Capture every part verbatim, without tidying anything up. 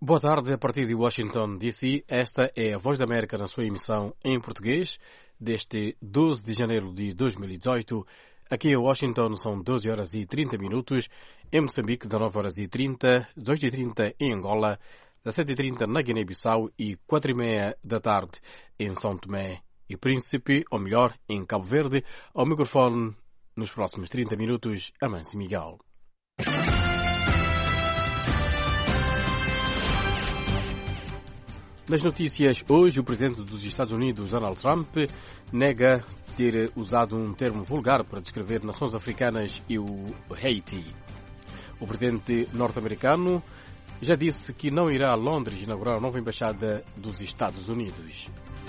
Boa tarde, a partir de Washington, D C, esta é a Voz da América na sua emissão em português, deste doze de janeiro de dois mil e dezoito. Aqui em Washington são doze horas e trinta minutos, em Moçambique dezenove horas e trinta, dezoito e trinta em Angola, dezassete e trinta na Guiné-Bissau e quatro e meia da tarde em São Tomé e Príncipe, ou melhor, em Cabo Verde. Ao microfone, nos próximos trinta minutos, Amâncio Miguel. Nas notícias, hoje o presidente dos Estados Unidos, Donald Trump, nega ter usado um termo vulgar para descrever nações africanas e o Haiti. O presidente norte-americano já disse que não irá a Londres inaugurar a nova embaixada dos Estados Unidos.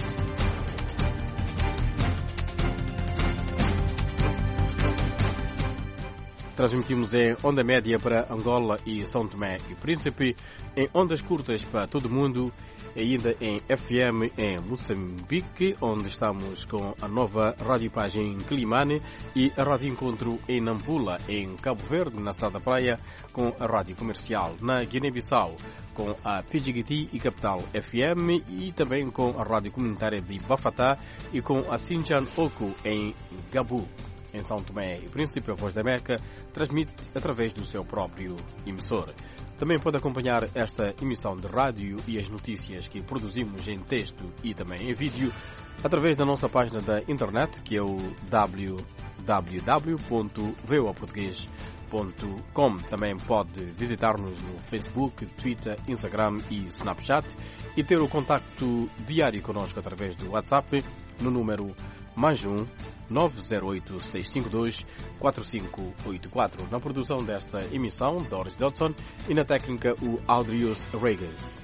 Transmitimos em onda média para Angola e São Tomé e Príncipe, em ondas curtas para todo o mundo, ainda em F M em Moçambique, onde estamos com a nova Rádio Paz em Quilimane e a Rádio Encontro em Nampula, em Cabo Verde, na Estrada da Praia, com a Rádio Comercial, na Guiné-Bissau, com a P G T e Capital F M e também com a Rádio Comunitária de Bafatá e com a Sinjan Oku em Gabu. Em São Tomé e Príncipe, a Voz da América transmite através do seu próprio emissor. Também pode acompanhar esta emissão de rádio e as notícias que produzimos em texto e também em vídeo através da nossa página da internet, que é o w w w ponto voa português ponto com. Também pode visitar-nos no Facebook, Twitter, Instagram e Snapchat e ter o contacto diário connosco através do WhatsApp no número mais um nove zero oito seis cinco dois quatro cinco oito quatro. Na produção desta emissão, Doris Dodson, e na técnica, o Aldrius Regas.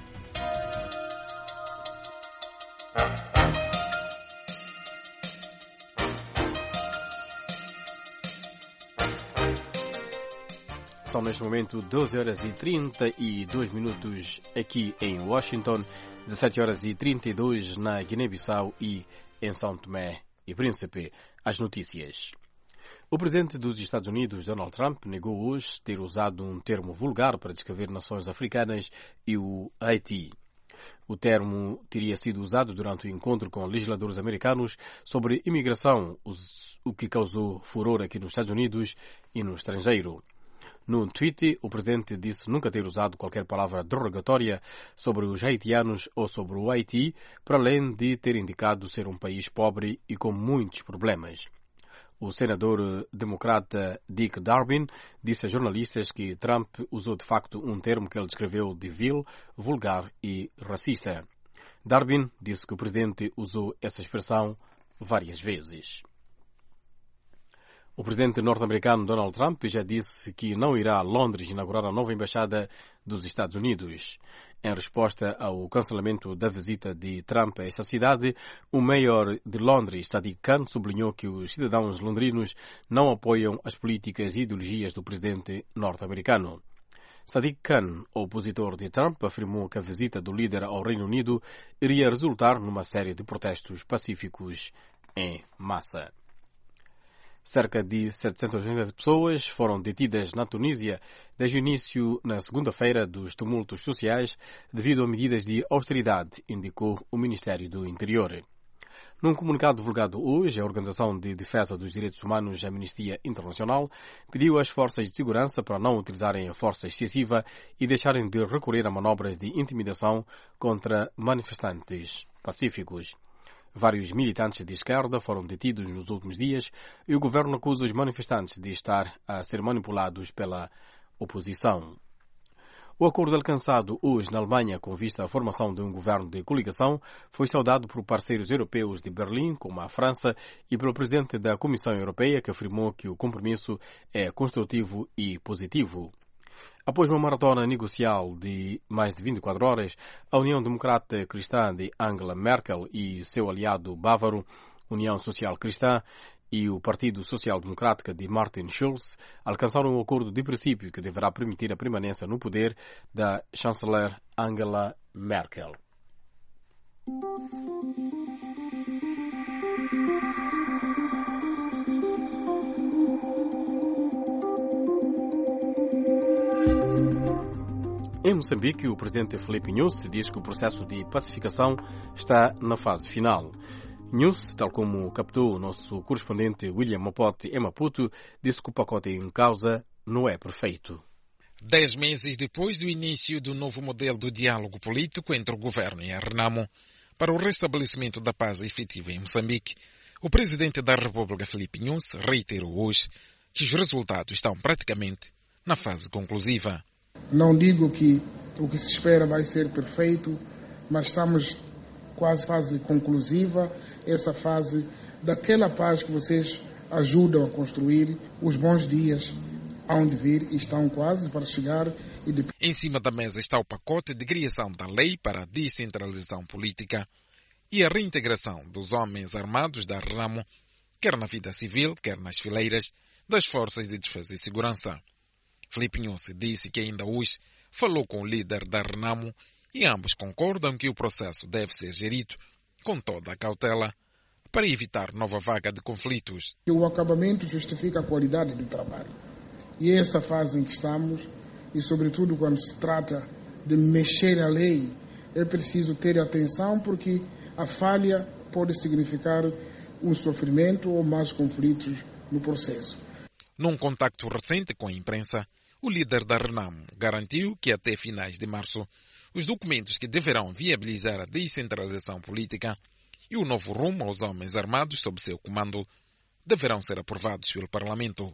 São neste momento doze horas e trinta e dois minutos aqui em Washington, dezassete horas e trinta e dois na Guiné-Bissau e em São Tomé e Príncipe. As notícias. O presidente dos Estados Unidos, Donald Trump, negou hoje ter usado um termo vulgar para descrever nações africanas e o Haiti. O termo teria sido usado durante o encontro com legisladores americanos sobre imigração, o que causou furor aqui nos Estados Unidos e no estrangeiro. No tweet, o presidente disse nunca ter usado qualquer palavra derogatória sobre os haitianos ou sobre o Haiti, para além de ter indicado ser um país pobre e com muitos problemas. O senador democrata Dick Durbin disse a jornalistas que Trump usou de facto um termo que ele descreveu de vil, vulgar e racista. Durbin disse que o presidente usou essa expressão várias vezes. O presidente norte-americano Donald Trump já disse que não irá a Londres inaugurar a nova embaixada dos Estados Unidos. Em resposta ao cancelamento da visita de Trump a essa cidade, o mayor de Londres, Sadiq Khan, sublinhou que os cidadãos londrinos não apoiam as políticas e ideologias do presidente norte-americano. Sadiq Khan, opositor de Trump, afirmou que a visita do líder ao Reino Unido iria resultar numa série de protestos pacíficos em massa. Cerca de setecentas e oitenta pessoas foram detidas na Tunísia desde o início, na segunda-feira, dos tumultos sociais devido a medidas de austeridade, indicou o Ministério do Interior. Num comunicado divulgado hoje, a Organização de Defesa dos Direitos Humanos, Amnistia Internacional, pediu às forças de segurança para não utilizarem a força excessiva e deixarem de recorrer a manobras de intimidação contra manifestantes pacíficos. Vários militantes de esquerda foram detidos nos últimos dias e o governo acusa os manifestantes de estar a ser manipulados pela oposição. O acordo alcançado hoje na Alemanha com vista à formação de um governo de coligação foi saudado por parceiros europeus de Berlim, como a França, e pelo presidente da Comissão Europeia, que afirmou que o compromisso é construtivo e positivo. Após uma maratona negocial de mais de vinte e quatro horas, a União Democrata Cristã de Angela Merkel e seu aliado bávaro, União Social Cristã, e o Partido Social Democrático de Martin Schulz alcançaram um acordo de princípio que deverá permitir a permanência no poder da chanceler Angela Merkel. Em Moçambique, o presidente Filipe Nyusi diz que o processo de pacificação está na fase final. Nyusi, tal como captou o nosso correspondente William Mapote em Maputo, disse que o pacote em causa não é perfeito. Dez meses depois do início do novo modelo do diálogo político entre o governo e a Renamo para o restabelecimento da paz efetiva em Moçambique, o presidente da República, Filipe Nyusi, reiterou hoje que os resultados estão praticamente na fase conclusiva. Não digo que o que se espera vai ser perfeito, mas estamos quase fase conclusiva, essa fase daquela paz que vocês ajudam a construir, os bons dias hão de vir e estão quase para chegar. E de... Em cima da mesa está o pacote de criação da lei para a descentralização política e a reintegração dos homens armados da Renamo, quer na vida civil, quer nas fileiras das forças de defesa e segurança. Filipe Nyusi disse que ainda hoje falou com o líder da Renamo e ambos concordam que o processo deve ser gerido com toda a cautela para evitar nova vaga de conflitos. O acabamento justifica a qualidade do trabalho. E é essa fase em que estamos, e sobretudo quando se trata de mexer a lei, é preciso ter atenção porque a falha pode significar um sofrimento ou mais conflitos no processo. Num contacto recente com a imprensa, o líder da Renamo garantiu que até finais de março os documentos que deverão viabilizar a descentralização política e o novo rumo aos homens armados sob seu comando deverão ser aprovados pelo Parlamento.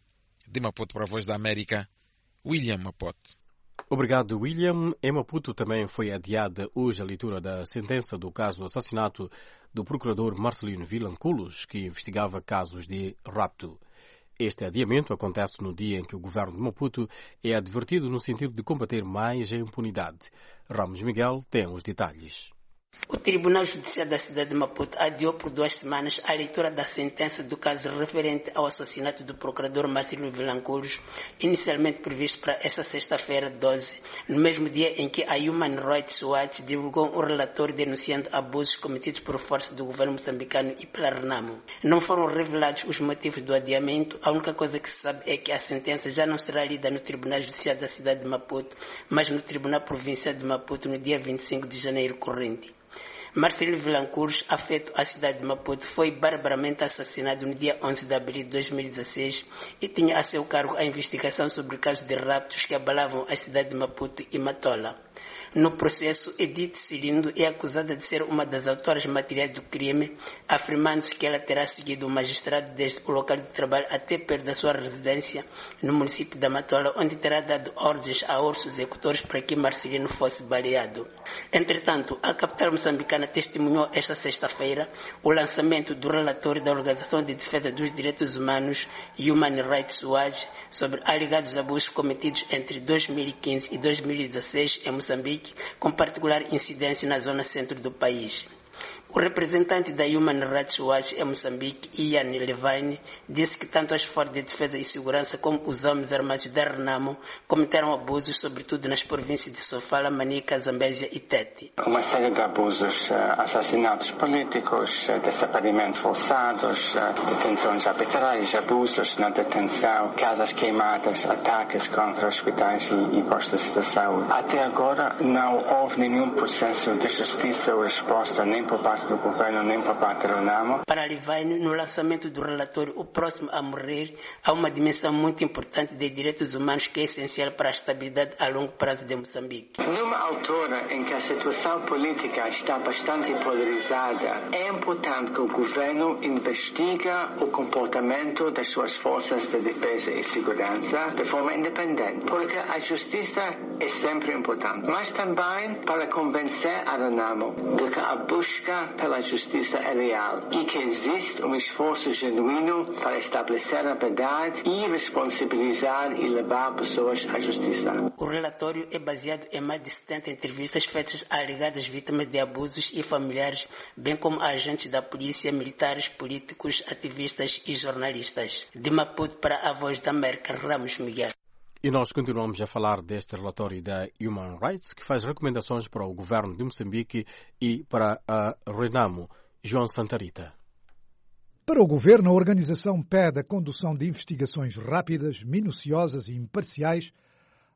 De Maputo para a Voz da América, William Mapote. Obrigado, William. Em Maputo também foi adiada hoje a leitura da sentença do caso do assassinato do procurador Marcelino Vilanculos, que investigava casos de rapto. Este adiamento acontece no dia em que o governo de Maputo é advertido no sentido de combater mais a impunidade. Ramos Miguel tem os detalhes. O Tribunal Judicial da cidade de Maputo adiou por duas semanas a leitura da sentença do caso referente ao assassinato do procurador Marcelino Vilanculos, inicialmente previsto para esta sexta-feira, doze, no mesmo dia em que a Human Rights Watch divulgou um relatório denunciando abusos cometidos por força do governo moçambicano e pela Renamo. Não foram revelados os motivos do adiamento, a única coisa que se sabe é que a sentença já não será lida no Tribunal Judicial da cidade de Maputo, mas no Tribunal Provincial de Maputo no dia vinte e cinco de janeiro corrente. Marcelino Vilanculos, afeto à cidade de Maputo, foi barbaramente assassinado no dia onze de abril de dois mil e dezesseis e tinha a seu cargo a investigação sobre casos de raptos que abalavam a cidade de Maputo e Matola. No processo, Edith Cilindo é acusada de ser uma das autoras materiais do crime, afirmando-se que ela terá seguido o magistrado desde o local de trabalho até perto da sua residência no município da Matola, onde terá dado ordens a outros executores para que Marcelino fosse baleado. Entretanto, a capital moçambicana testemunhou esta sexta-feira o lançamento do relatório da Organização de Defesa dos Direitos Humanos Human Rights Watch sobre alegados abusos cometidos entre dois mil e quinze e dois mil e dezesseis em Moçambique, com particular incidência na zona centro do país. O representante da Human Rights Watch em Moçambique, Ian Levine, disse que tanto as forças de defesa e segurança como os homens armados da Renamo cometeram abusos, sobretudo nas províncias de Sofala, Manica, Zambésia e Tete. Uma série de abusos, assassinatos políticos, desaparecimentos forçados, detenções arbitrárias, abusos na detenção, casas queimadas, ataques contra hospitais e, e postos de saúde. Até agora não houve nenhum processo de justiça ou resposta nem por parte do governo nem por parte da Renamo. Para Levine, no lançamento do relatório O Próximo a Morrer, há uma dimensão muito importante de direitos humanos que é essencial para a estabilidade a longo prazo de Moçambique. Numa altura em que a situação política está bastante polarizada, é importante que o governo investiga o comportamento das suas forças de defesa e segurança de forma independente, porque a justiça é sempre importante, mas também para convencer a Renamo de que a busca pela justiça é real e que existe um esforço genuíno para estabelecer a verdade e responsabilizar e levar pessoas à justiça. O relatório é baseado em mais de setenta entrevistas feitas a alegadas vítimas de abusos e familiares, bem como a agentes da polícia, militares, políticos, ativistas e jornalistas. De Maputo para a Voz da América, Ramos Miguel. E nós continuamos a falar deste relatório da Human Rights, que faz recomendações para o governo de Moçambique e para a Renamo. João Santarita. Para o governo, a organização pede a condução de investigações rápidas, minuciosas e imparciais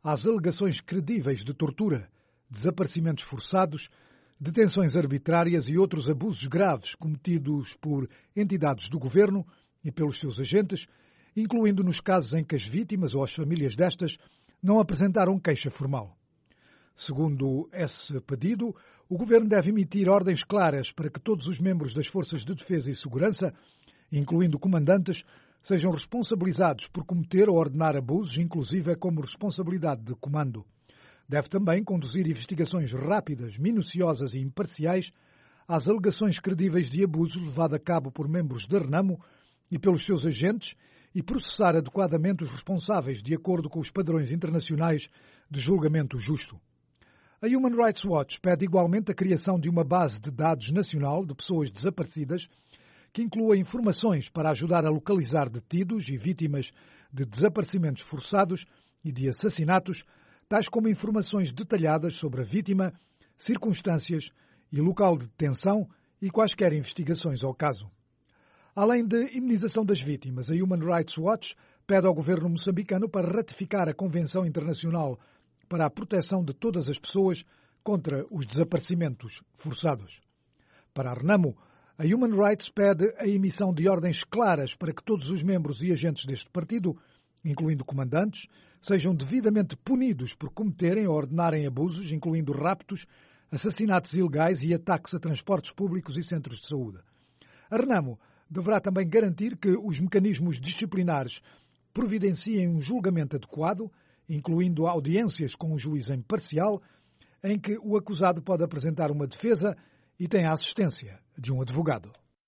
às alegações credíveis de tortura, desaparecimentos forçados, detenções arbitrárias e outros abusos graves cometidos por entidades do governo e pelos seus agentes, incluindo nos casos em que as vítimas ou as famílias destas não apresentaram queixa formal. Segundo esse pedido, o governo deve emitir ordens claras para que todos os membros das Forças de Defesa e Segurança, incluindo comandantes, sejam responsabilizados por cometer ou ordenar abusos, inclusive como responsabilidade de comando. Deve também conduzir investigações rápidas, minuciosas e imparciais às alegações credíveis de abusos levados a cabo por membros da RENAMO e pelos seus agentes e processar adequadamente os responsáveis de acordo com os padrões internacionais de julgamento justo. A Human Rights Watch pede igualmente a criação de uma base de dados nacional de pessoas desaparecidas que inclua informações para ajudar a localizar detidos e vítimas de desaparecimentos forçados e de assassinatos, tais como informações detalhadas sobre a vítima, circunstâncias e local de detenção e quaisquer investigações ao caso. Além de indenização das vítimas, a Human Rights Watch pede ao governo moçambicano para ratificar a Convenção Internacional para a proteção de todas as pessoas contra os desaparecimentos forçados. Para a RENAMO, a Human Rights pede a emissão de ordens claras para que todos os membros e agentes deste partido, incluindo comandantes, sejam devidamente punidos por cometerem ou ordenarem abusos, incluindo raptos, assassinatos ilegais e ataques a transportes públicos e centros de saúde. A RENAMO deverá também garantir que os mecanismos disciplinares providenciem um julgamento adequado, incluindo audiências com um juiz imparcial, em que o acusado pode apresentar uma defesa e tem a assistência de um advogado.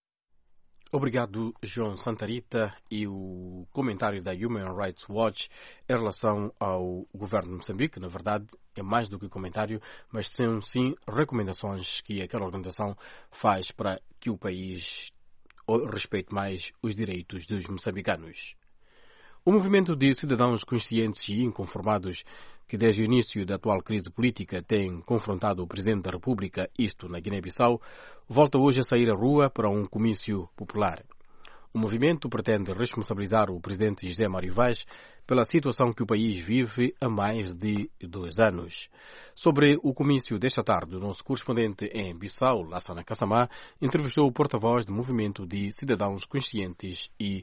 Obrigado, João Santarita. E o comentário da Human Rights Watch em relação ao governo de Moçambique, na verdade, é mais do que comentário, mas são sim recomendações que aquela organização faz para que o país respeite mais os direitos dos moçambicanos. O movimento de cidadãos conscientes e inconformados que desde o início da atual crise política tem confrontado o Presidente da República, isto na Guiné-Bissau, volta hoje a sair à rua para um comício popular. O movimento pretende responsabilizar o Presidente José Mário Vaz pela situação que o país vive há mais de dois anos. Sobre o comício desta tarde, o nosso correspondente em Bissau, Lassana Kassamá, entrevistou o porta-voz do movimento de cidadãos conscientes e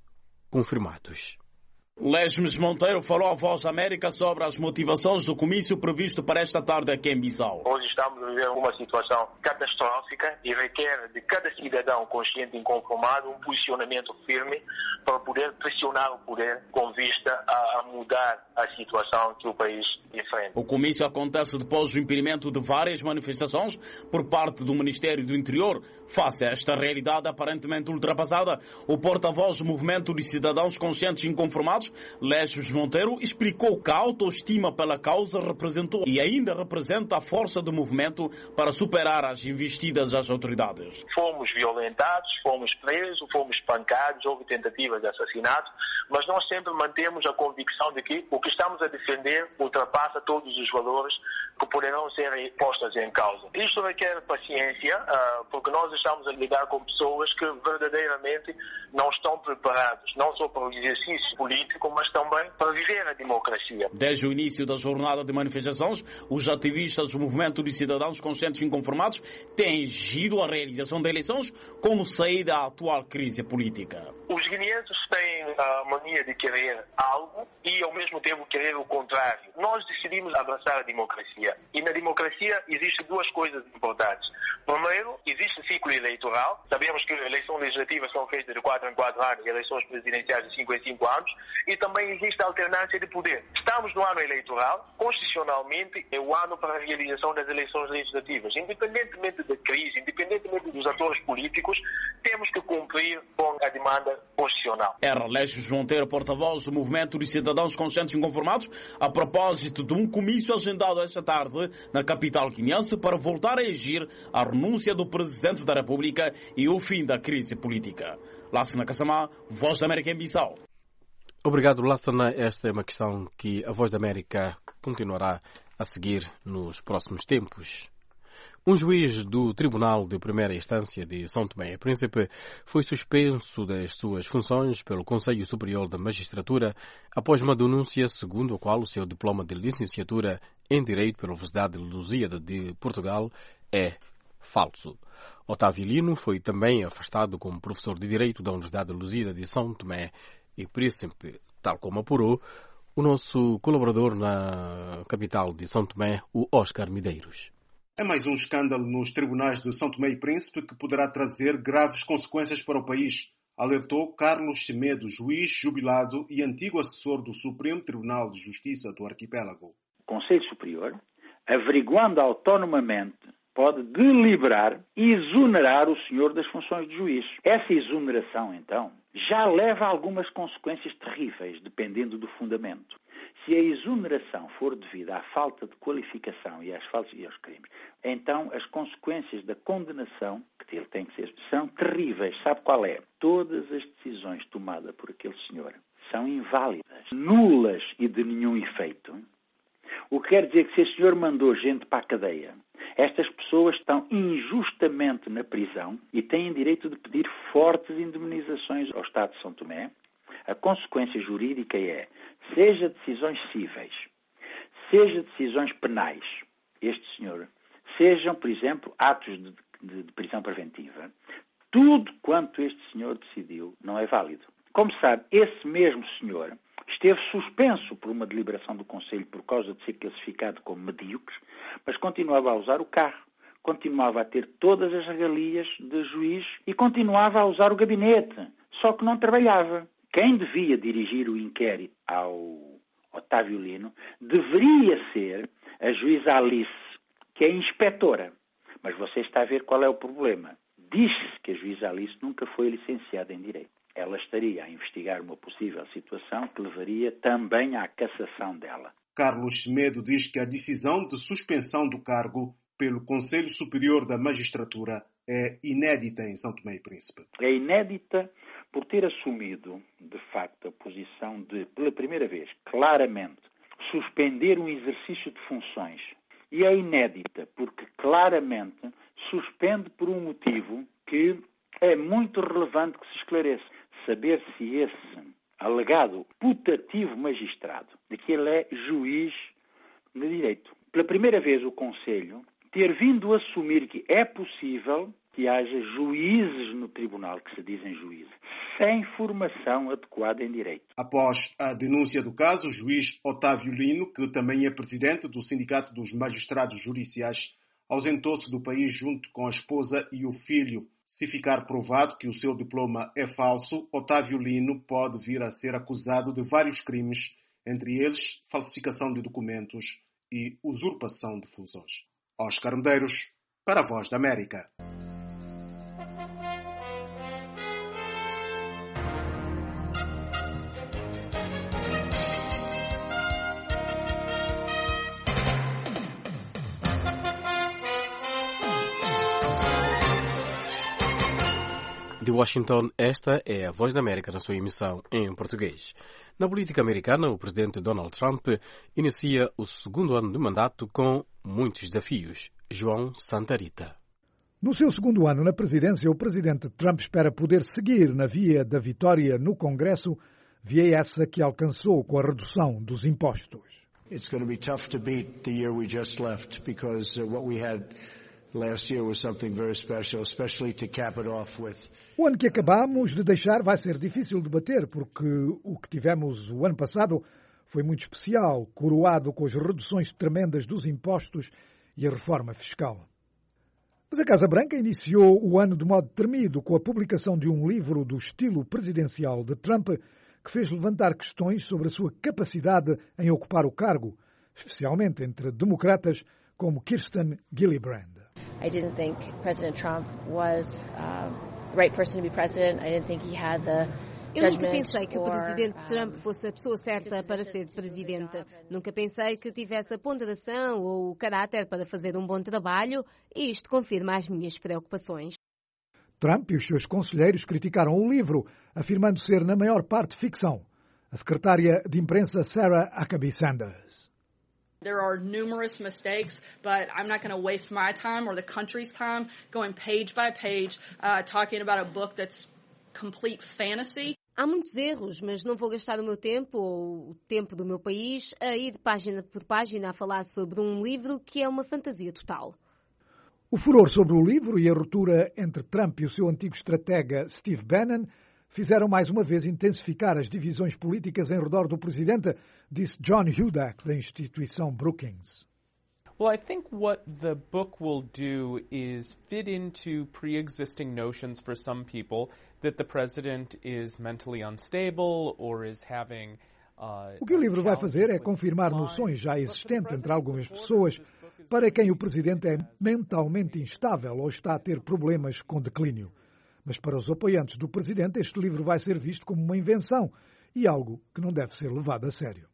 confirmados. Lesmes Monteiro falou à Voz América sobre as motivações do comício previsto para esta tarde aqui em Bissau. Hoje estamos a viver uma situação catastrófica e requer de cada cidadão consciente e inconformado um posicionamento firme para poder pressionar o poder com vista a, a mudar a situação que o país enfrenta. O comício acontece depois do impedimento de várias manifestações por parte do Ministério do Interior. Face a esta realidade aparentemente ultrapassada, o porta-voz do Movimento de Cidadãos Conscientes e Inconformados, Lesmes Monteiro, explicou que a autoestima pela causa representou e ainda representa a força do movimento para superar as investidas das autoridades. Fomos violentados, fomos presos, fomos espancados, houve tentativas de assassinato, mas nós sempre mantemos a convicção de que o que estamos a defender ultrapassa todos os valores que poderão ser postos em causa. Isto requer paciência, porque nós estamos a lidar com pessoas que verdadeiramente não estão preparados, não só para o exercício político, mas também para viver a democracia. Desde o início da jornada de manifestações, os ativistas do Movimento de Cidadãos Conscientes e Inconformados têm exigido a realização de eleições como saída à atual crise política. Os guineenses têm a mania de querer algo e, ao mesmo tempo, querer o contrário. Nós decidimos abraçar a democracia. E na democracia existem duas coisas importantes. Primeiro, existe ciclo eleitoral. Sabemos que eleições legislativas são feitas de quatro em quatro anos e eleições presidenciais de cinco em cinco anos. E também existe a alternância de poder. Estamos no ano eleitoral. Constitucionalmente, é o ano para a realização das eleições legislativas. Independentemente da crise, independentemente dos atores políticos, temos que cumprir com a demanda constitucional. Era Lesmes Monteiro, porta-voz do Movimento de Cidadãos Conscientes e Inconformados, a propósito de um comício agendado esta tarde na capital guineense para voltar a exigir a renúncia do Presidente da República e o fim da crise política. Lassana Kassamá, Voz da América em Bissau. Obrigado, Lassana. Esta é uma questão que a Voz da América continuará a seguir nos próximos tempos. Um juiz do Tribunal de Primeira Instância de São Tomé e Príncipe foi suspenso das suas funções pelo Conselho Superior da Magistratura após uma denúncia segundo a qual o seu diploma de licenciatura em Direito pela Universidade de Lusíada de Portugal é falso. Otávio Lino foi também afastado como professor de Direito da Universidade de Lusíada de São Tomé e Príncipe, tal como apurou o nosso colaborador na capital de São Tomé, o Oscar Medeiros. É mais um escândalo nos tribunais de São Tomé e Príncipe que poderá trazer graves consequências para o país, alertou Carlos Semedo, juiz jubilado e antigo assessor do Supremo Tribunal de Justiça do Arquipélago. O Conselho Superior, averiguando autonomamente, pode deliberar e exonerar o senhor das funções de juiz. Essa exoneração, então, já leva a algumas consequências terríveis, dependendo do fundamento. Se a exoneração for devida à falta de qualificação e às faltas e aos crimes, então as consequências da condenação, que ele tem que ser, são terríveis. Sabe qual é? Todas as decisões tomadas por aquele senhor são inválidas, nulas e de nenhum efeito. O que quer dizer que se o senhor mandou gente para a cadeia, estas pessoas estão injustamente na prisão e têm direito de pedir fortes indemnizações ao Estado de São Tomé. A consequência jurídica é, seja decisões cíveis, seja decisões penais, este senhor, sejam, por exemplo, atos de, de, de prisão preventiva, tudo quanto este senhor decidiu não é válido. Como sabe, esse mesmo senhor esteve suspenso por uma deliberação do Conselho por causa de ser classificado como medíocre, mas continuava a usar o carro, continuava a ter todas as regalias de juiz e continuava a usar o gabinete, só que não trabalhava. Quem devia dirigir o inquérito ao Otávio Lino deveria ser a juíza Alice, que é inspetora. Mas você está a ver qual é o problema. Diz-se que a juíza Alice nunca foi licenciada em Direito. Ela estaria a investigar uma possível situação que levaria também à cassação dela. Carlos Semedo diz que a decisão de suspensão do cargo pelo Conselho Superior da Magistratura é inédita em São Tomé e Príncipe. É inédita por ter assumido, de facto, a posição de, pela primeira vez, claramente, suspender um exercício de funções. E é inédita porque, claramente, suspende por um motivo que é muito relevante que se esclareça. Saber se esse alegado putativo magistrado, de que ele é juiz de direito. Pela primeira vez o Conselho ter vindo a assumir que é possível que haja juízes no tribunal, que se dizem juízes, sem formação adequada em direito. Após a denúncia do caso, o juiz Otávio Lino, que também é presidente do Sindicato dos Magistrados Judiciais, ausentou-se do país junto com a esposa e o filho. Se ficar provado que o seu diploma é falso, Otávio Lino pode vir a ser acusado de vários crimes, entre eles falsificação de documentos e usurpação de funções. Oscar Medeiros, para a Voz da América. De Washington, esta é a Voz da América na sua emissão em português. Na política americana, o presidente Donald Trump inicia o segundo ano de mandato com muitos desafios. João Santarita. No seu segundo ano na presidência, o presidente Trump espera poder seguir na via da vitória no Congresso, via essa que alcançou com a redução dos impostos. It's going to be tough to beat the year we just left because uh, what we had last year was something very special, especially to cap it off with. O ano que acabamos de deixar vai ser difícil de bater, porque o que tivemos o ano passado foi muito especial, coroado com as reduções tremendas dos impostos e a reforma fiscal. Mas a Casa Branca iniciou o ano de modo tremido com a publicação de um livro do estilo presidencial de Trump que fez levantar questões sobre a sua capacidade em ocupar o cargo, especialmente entre democratas como Kirsten Gillibrand. I didn't think President Trump was uh, the right person to be president. I didn't think he had the Eu nunca pensei que o presidente Trump fosse a pessoa certa para ser presidente. Nunca pensei que tivesse a ponderação ou o caráter para fazer um bom trabalho, e isto confirma as minhas preocupações. Trump e os seus conselheiros criticaram o livro, afirmando ser na maior parte ficção. A secretária de imprensa Sarah Huckabee Sanders. There are numerous mistakes, but I'm not going to waste my time or the country's time going page by page uh, talking about a book that's complete fantasy. Há muitos erros, mas não vou gastar o meu tempo ou o tempo do meu país a ir página por página a falar sobre um livro que é uma fantasia total. O furor sobre o livro e a ruptura entre Trump e o seu antigo estratega Steve Bannon fizeram mais uma vez intensificar as divisões políticas em redor do presidente, disse John Hudak, da instituição Brookings. Well, I think what the book will do is fit into pre-existing notions for some people that the president is mentally unstable or is having uh, O que o livro vai fazer é confirmar noções já existentes entre algumas pessoas para quem o presidente é mentalmente instável ou está a ter problemas com declínio. Mas para os apoiantes do presidente, este livro vai ser visto como uma invenção e algo que não deve ser levado a sério.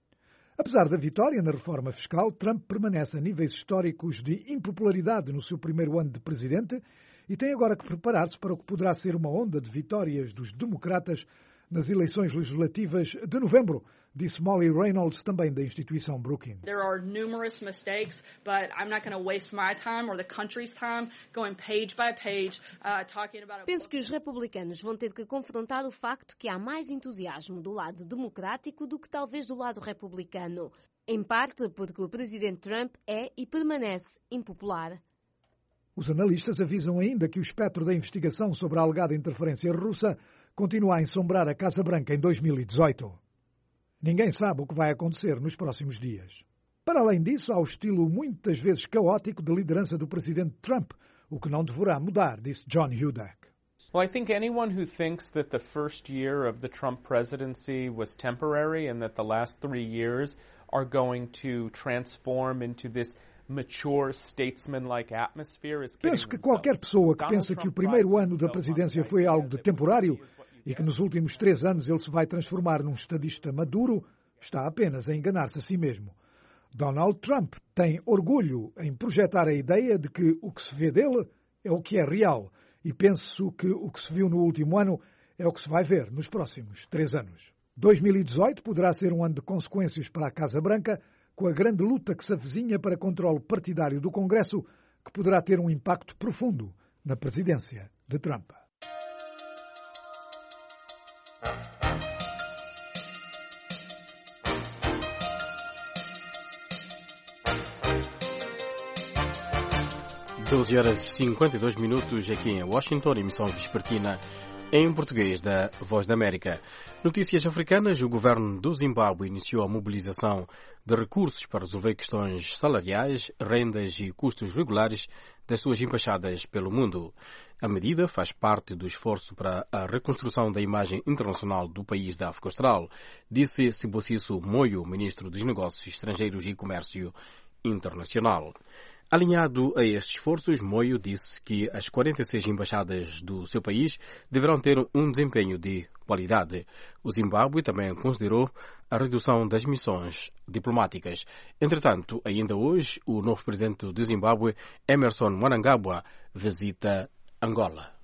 Apesar da vitória na reforma fiscal, Trump permanece a níveis históricos de impopularidade no seu primeiro ano de presidente e tem agora que preparar-se para o que poderá ser uma onda de vitórias dos democratas nas eleições legislativas de novembro, disse Molly Reynolds, também da instituição Brookings. There are numerous mistakes, but I'm not going to waste my time or the country's time going page by page uh, talking about. Penso que os republicanos vão ter que confrontar o facto que há mais entusiasmo do lado democrático do que talvez do lado republicano, em parte porque o presidente Trump é e permanece impopular. Os analistas avisam ainda que o espectro da investigação sobre a alegada interferência russa continua a ensombrar a Casa Branca em dois mil e dezoito. Ninguém sabe o que vai acontecer nos próximos dias. Para além disso, há o estilo muitas vezes caótico de liderança do presidente Trump, o que não deverá mudar, disse John Hudak. Well, I think anyone who thinks that the first year of the Trump presidency was temporary and that the last three years are going to transform into this mature statesman-like atmosphere is kidding Penso que qualquer pessoa que pensa que o primeiro ano da presidência foi algo de temporário e que nos últimos três anos ele se vai transformar num estadista maduro, está apenas a enganar-se a si mesmo. Donald Trump tem orgulho em projetar a ideia de que o que se vê dele é o que é real e penso que o que se viu no último ano é o que se vai ver nos próximos três anos. dois mil e dezoito poderá ser um ano de consequências para a Casa Branca, com a grande luta que se avizinha para controle partidário do Congresso, que poderá ter um impacto profundo na presidência de Trump. doze horas e cinquenta e dois minutos aqui em Washington, emissão vespertina em português da Voz da América. Notícias africanas: o governo do Zimbábue iniciou a mobilização de recursos para resolver questões salariais, rendas e custos regulares das suas embaixadas pelo mundo. A medida faz parte do esforço para a reconstrução da imagem internacional do país da África Austral, disse Sibusiso Moyo, ministro dos Negócios Estrangeiros e Comércio Internacional. Alinhado a estes esforços, Moyo disse que as quarenta e seis embaixadas do seu país deverão ter um desempenho de qualidade. O Zimbábue também considerou a redução das missões diplomáticas. Entretanto, ainda hoje, o novo presidente do Zimbábue, Emmerson Mnangagwa, visita Angola.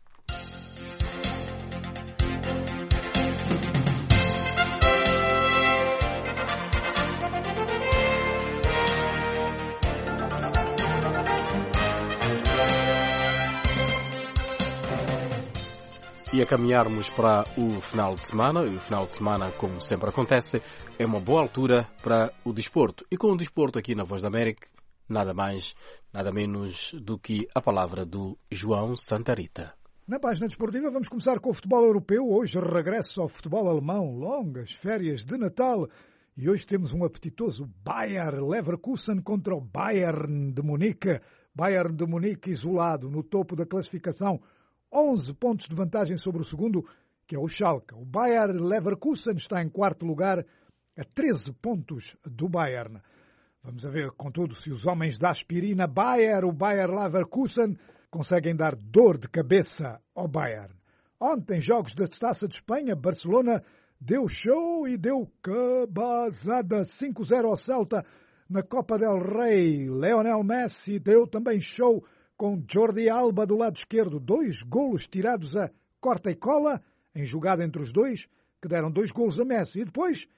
E a caminharmos para o final de semana, e o final de semana, como sempre acontece, é uma boa altura para o desporto. E com o desporto aqui na Voz da América, nada mais, nada menos do que a palavra do João Santa Rita. Na página desportiva vamos começar com o futebol europeu. Hoje regresso ao futebol alemão, longas férias de Natal. E hoje temos um apetitoso Bayer Leverkusen contra o Bayern de Munique. Bayern de Munique isolado no topo da classificação, onze pontos de vantagem sobre o segundo, que é o Schalke. O Bayer Leverkusen está em quarto lugar, a treze pontos do Bayern. Vamos a ver, contudo, se os homens da aspirina Bayer, o Bayer Leverkusen, conseguem dar dor de cabeça ao Bayern. Ontem, jogos da Taça de Espanha, Barcelona deu show e deu cabazada cinco a zero ao Celta na Copa del Rei. Lionel Messi deu também show com Jordi Alba do lado esquerdo, dois golos tirados a corta e cola, em jogada entre os dois, que deram dois golos a Messi. E depois,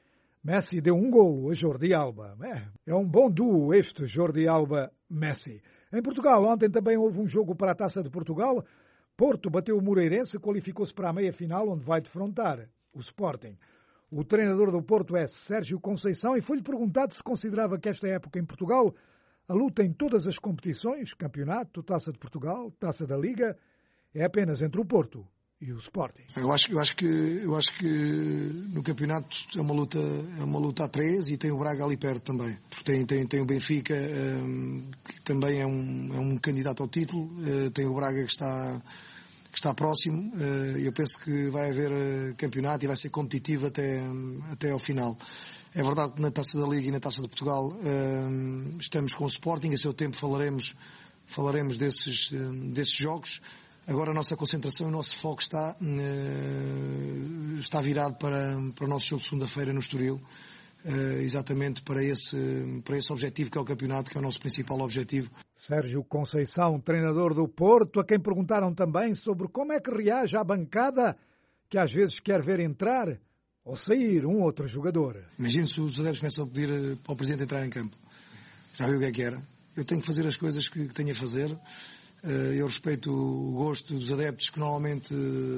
Messi deu um golo a Jordi Alba. É, é um bom duo este Jordi Alba-Messi. Em Portugal, ontem também houve um jogo para a Taça de Portugal. Porto bateu o Moreirense e qualificou-se para a meia-final, onde vai defrontar o Sporting. O treinador do Porto é Sérgio Conceição e foi-lhe perguntado se considerava que esta época em Portugal a luta em todas as competições, campeonato, Taça de Portugal, Taça da Liga, é apenas entre o Porto e o Sporting. Eu acho, eu acho que eu acho que no campeonato é uma luta é uma luta a três e tem o Braga ali perto também. Porque tem tem tem o Benfica um, que também é um é um candidato ao título, uh, tem o Braga que está que está próximo. Uh, eu penso que vai haver uh, campeonato e vai ser competitivo até um, até ao final. É verdade que na Taça da Liga e na Taça de Portugal uh, estamos com o Sporting, a seu tempo falaremos falaremos desses uh, desses jogos. Agora a nossa concentração e o nosso foco está, uh, está virado para, para o nosso jogo de segunda-feira no Estoril, uh, exatamente para esse, para esse objetivo que é o campeonato, que é o nosso principal objetivo. Sérgio Conceição, treinador do Porto, a quem perguntaram também sobre como é que reage à bancada que às vezes quer ver entrar ou sair um outro jogador. Imagina se os adeptos começam a pedir para o Presidente entrar em campo. Já viu o que é que era? Eu tenho que fazer as coisas que tenho a fazer. Eu respeito o gosto dos adeptos que normalmente,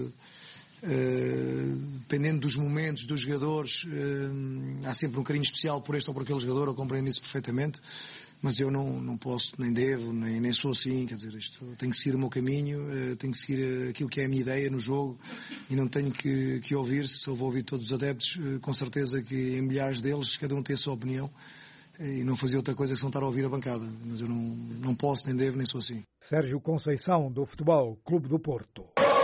dependendo dos momentos dos jogadores, há sempre um carinho especial por este ou por aquele jogador, eu compreendo isso perfeitamente, mas eu não, não posso, nem devo, nem, nem sou assim, quer dizer, isto, tenho que seguir o meu caminho, tenho que seguir aquilo que é a minha ideia no jogo e não tenho que, que ouvir, se eu vou ouvir todos os adeptos, com certeza que em milhares deles, cada um tem a sua opinião. E não fazia outra coisa que não estar a ouvir a bancada. Mas eu não, não posso, nem devo, nem sou assim. Sérgio Conceição, do Futebol Clube do Porto.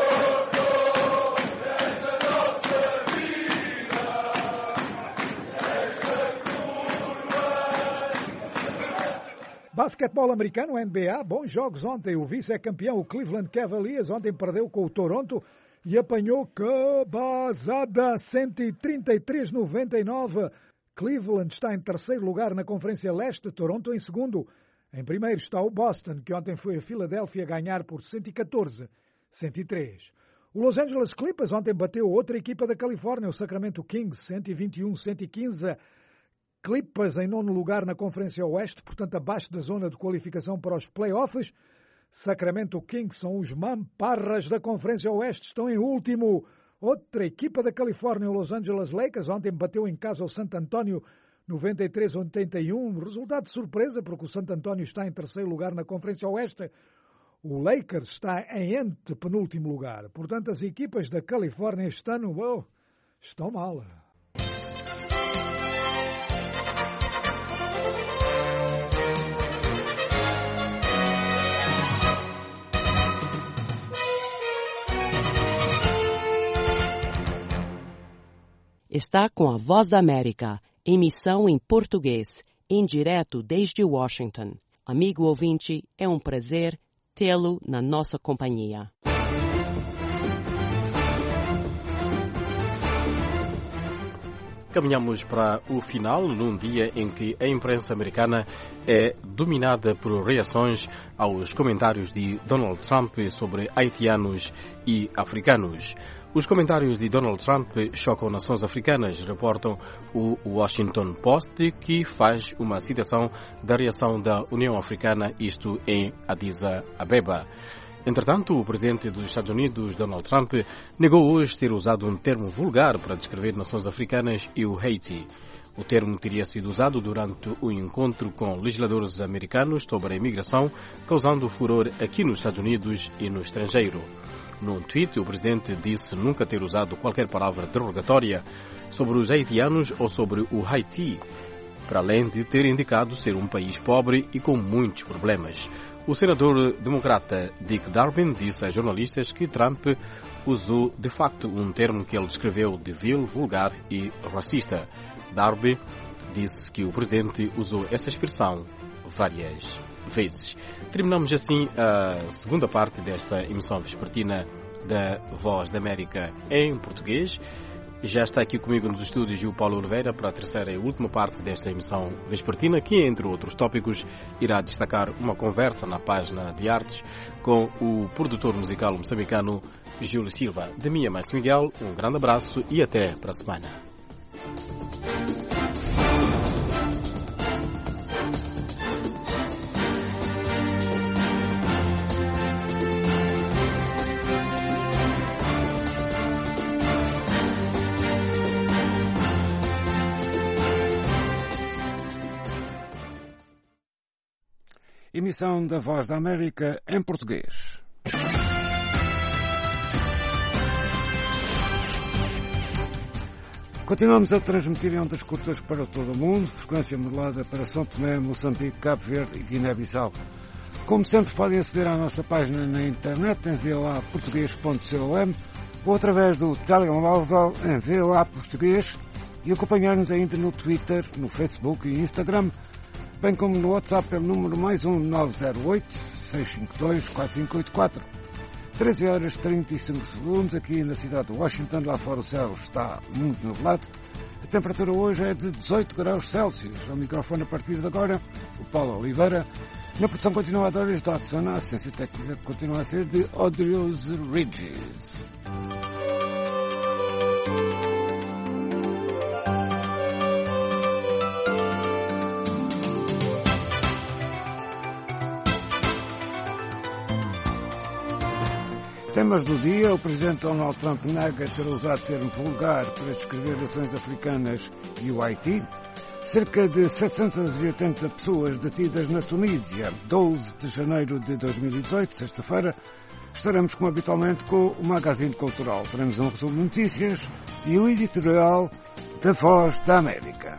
Basquetebol americano, N B A, bons jogos ontem. O vice-campeão, o Cleveland Cavaliers, ontem perdeu com o Toronto e apanhou cabazada cento e trinta e três a noventa e nove. Cleveland está em terceiro lugar na Conferência Leste, Toronto em segundo. Em primeiro está o Boston, que ontem foi a Filadélfia ganhar por cento e catorze a cento e três. O Los Angeles Clippers ontem bateu outra equipa da Califórnia, o Sacramento Kings, cento e vinte e um a cento e quinze. Clippers em nono lugar na Conferência Oeste, portanto abaixo da zona de qualificação para os playoffs. Sacramento Kings são os mamparras da Conferência Oeste, estão em último. Outra equipa da Califórnia, o Los Angeles Lakers, ontem bateu em casa o Santo António noventa e três a oitenta e um. Resultado de surpresa, porque o Santo António está em terceiro lugar na Conferência Oeste. O Lakers está em antepenúltimo lugar. Portanto, as equipas da Califórnia este ano, oh, estão mal. Está com a Voz da América, emissão em português, em direto desde Washington. Amigo ouvinte, é um prazer tê-lo na nossa companhia. Caminhamos para o final num dia em que a imprensa americana é dominada por reações aos comentários de Donald Trump sobre haitianos e africanos. Os comentários de Donald Trump chocam nações africanas, reportam o Washington Post, que faz uma citação da reação da União Africana, isto em Addis Abeba. Entretanto, o presidente dos Estados Unidos, Donald Trump, negou hoje ter usado um termo vulgar para descrever nações africanas e o Haiti. O termo teria sido usado durante o encontro com legisladores americanos sobre a imigração, causando furor aqui nos Estados Unidos e no estrangeiro. Num tweet, o presidente disse nunca ter usado qualquer palavra derogatória sobre os haitianos ou sobre o Haiti, para além de ter indicado ser um país pobre e com muitos problemas. O senador democrata Dick Durbin disse a jornalistas que Trump usou de facto um termo que ele descreveu de vil, vulgar e racista. Durbin disse que o presidente usou essa expressão várias vezes. Terminamos assim a segunda parte desta emissão vespertina da Voz da América em português. Já está aqui comigo nos estúdios o Paulo Oliveira para a terceira e última parte desta emissão vespertina, que, entre outros tópicos, irá destacar uma conversa na página de artes com o produtor musical moçambicano Júlio Silva. De mim é Márcio Miguel, um grande abraço e até para a semana. emissão da Voz da América em português. Continuamos a transmitir em ondas curtas para todo o mundo, frequência modulada para São Tomé, Moçambique, Cabo Verde e Guiné-Bissau. Como sempre, podem aceder à nossa página na internet em v o a português ponto com ou através do telemóvel em v o a português e acompanhar-nos ainda no Twitter, no Facebook e Instagram, bem como no WhatsApp pelo número mais um nove zero oito, seis cinco dois, quatro cinco oito quatro. treze horas e trinta e cinco segundos aqui na cidade de Washington. Lá fora o céu está muito nublado. A temperatura hoje é de dezoito graus Celsius. Ao microfone a partir de agora, o Paulo Oliveira. Na produção continua a Doris Dodson. A assistência técnica continua a ser de Audrius Ridges. Temas do dia. O presidente Donald Trump nega ter usado termo vulgar para descrever nações africanas e o Haiti. Cerca de setecentas e oitenta pessoas detidas na Tunísia. doze de janeiro de dois mil e dezoito, sexta-feira, estaremos como habitualmente com o Magazine Cultural. Teremos um resumo de notícias e o editorial da Voz da América.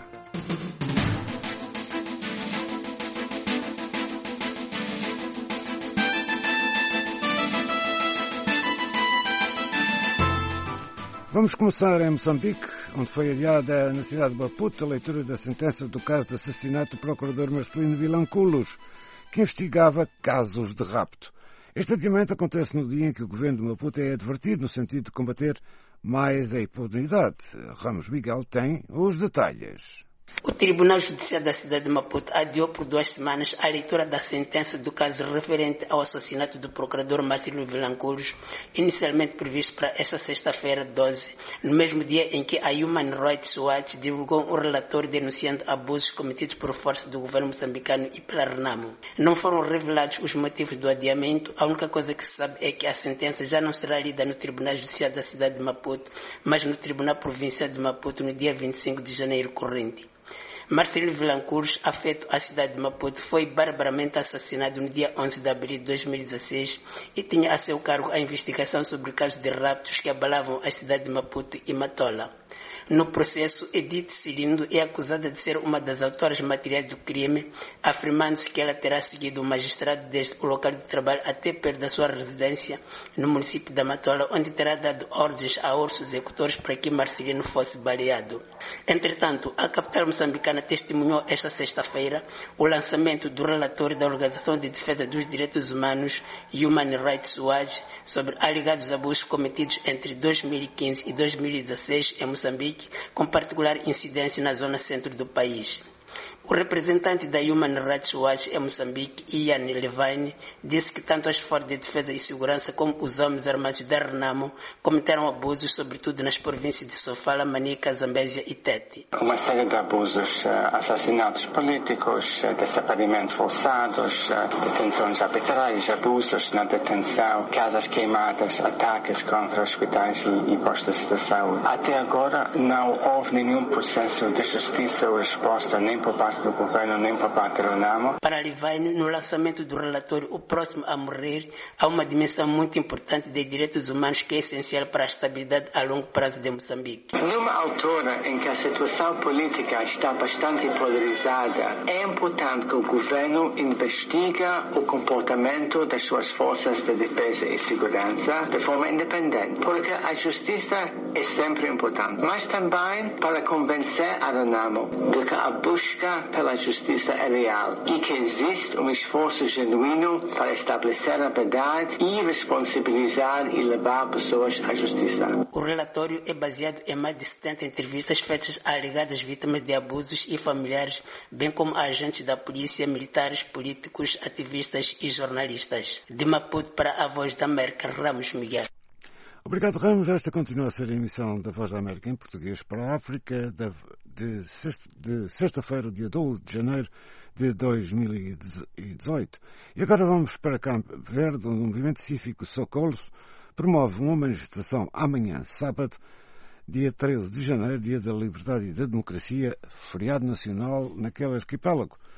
Vamos começar em Moçambique, onde foi adiada na cidade de Maputo a leitura da sentença do caso de assassinato do procurador Marcelino Vilanculos, que investigava casos de rapto. Este adiamento acontece no dia em que o governo de Maputo é advertido no sentido de combater mais a impunidade. Ramos Miguel tem os detalhes. O Tribunal Judicial da cidade de Maputo adiou por duas semanas a leitura da sentença do caso referente ao assassinato do procurador Marcelino Vilanculos, inicialmente previsto para esta sexta-feira, doze, no mesmo dia em que a Human Rights Watch divulgou um relatório denunciando abusos cometidos por força do governo moçambicano e pela Renamo. Não foram revelados os motivos do adiamento. A única coisa que se sabe é que a sentença já não será lida no Tribunal Judicial da cidade de Maputo, mas no Tribunal Provincial de Maputo no dia vinte e cinco de janeiro corrente. Marcelino Vilanculos, afeto à cidade de Maputo, foi barbaramente assassinado no dia onze de abril de dois mil e dezesseis e tinha a seu cargo a investigação sobre casos de raptos que abalavam a cidade de Maputo e Matola. No processo, Edith Cilindo é acusada de ser uma das autoras materiais do crime, afirmando-se que ela terá seguido o magistrado desde o local de trabalho até perto da sua residência no município da Matola, onde terá dado ordens a outros executores para que Marcelino fosse baleado. Entretanto, a capital moçambicana testemunhou esta sexta-feira o lançamento do relatório da Organização de Defesa dos Direitos Humanos Human Rights Watch sobre alegados abusos cometidos entre dois mil e quinze e dois mil e dezesseis em Moçambique, com particular incidência na zona centro do país. O representante da Human Rights Watch em Moçambique, Ian Levine, disse que tanto as forças de defesa e segurança como os homens armados da Renamo cometeram abusos, sobretudo nas províncias de Sofala, Manica, Zambésia e Tete. Uma série de abusos, assassinatos políticos, desaparecimentos forçados, detenções arbitrárias, abusos na detenção, casas queimadas, ataques contra hospitais e, e postos de saúde. Até agora não houve nenhum processo de justiça ou resposta nem por parte do governo nem por parte do Renamo. Para Levine, no lançamento do relatório O Próximo a Morrer, há uma dimensão muito importante de direitos humanos que é essencial para a estabilidade a longo prazo de Moçambique. Numa altura em que a situação política está bastante polarizada, é importante que o governo investiga o comportamento das suas forças de defesa e segurança de forma independente, porque a justiça é sempre importante, mas também para convencer a Renamo de que a busca pela justiça é real e que existe um esforço genuíno para estabelecer a verdade e responsabilizar e levar pessoas à justiça. O relatório é baseado em mais de setenta entrevistas feitas a alegadas vítimas de abusos e familiares, bem como a agentes da polícia, militares, políticos, ativistas e jornalistas. De Maputo para a Voz da América, Ramos Miguel. Obrigado, Ramos. Esta continua a ser a emissão da Voz da América em português para a África de sexta-feira, dia doze de janeiro de dois mil e dezoito. E agora vamos para Cabo Verde, onde o movimento cívico Socorros promove uma manifestação amanhã, sábado, dia treze de janeiro, dia da liberdade e da democracia, feriado nacional naquele arquipélago.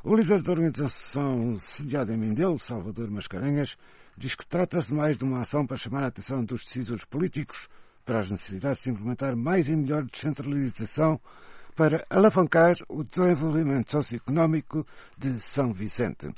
O líder da organização sediada em Mindelo, Salvador Mascarenhas, diz que trata-se mais de uma ação para chamar a atenção dos decisores políticos para as necessidades de implementar mais e melhor descentralização para alavancar o desenvolvimento socioeconómico de São Vicente.